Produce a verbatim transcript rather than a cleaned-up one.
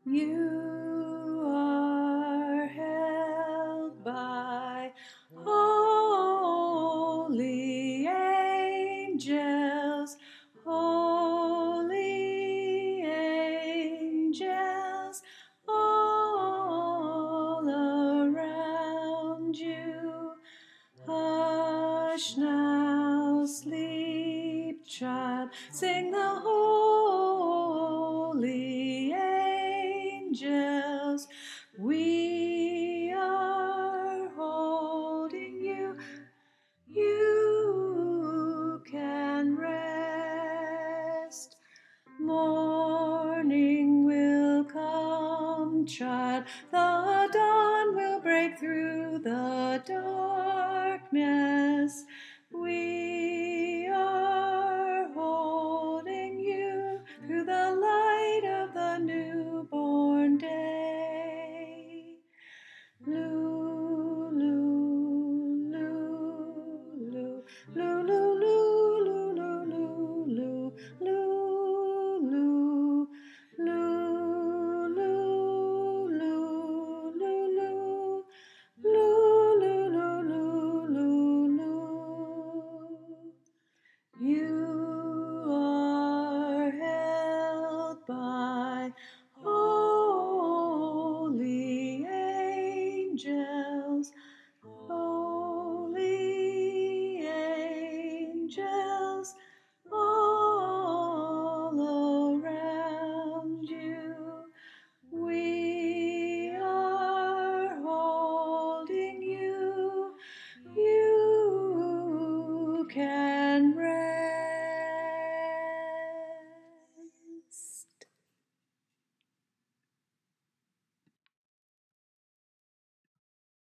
You are held by holy angels, holy angels, all around you. Hush now, sleep, child, sing the holy angels. We are holding you. You can rest. Morning will come, child. The dawn will break through the darkness.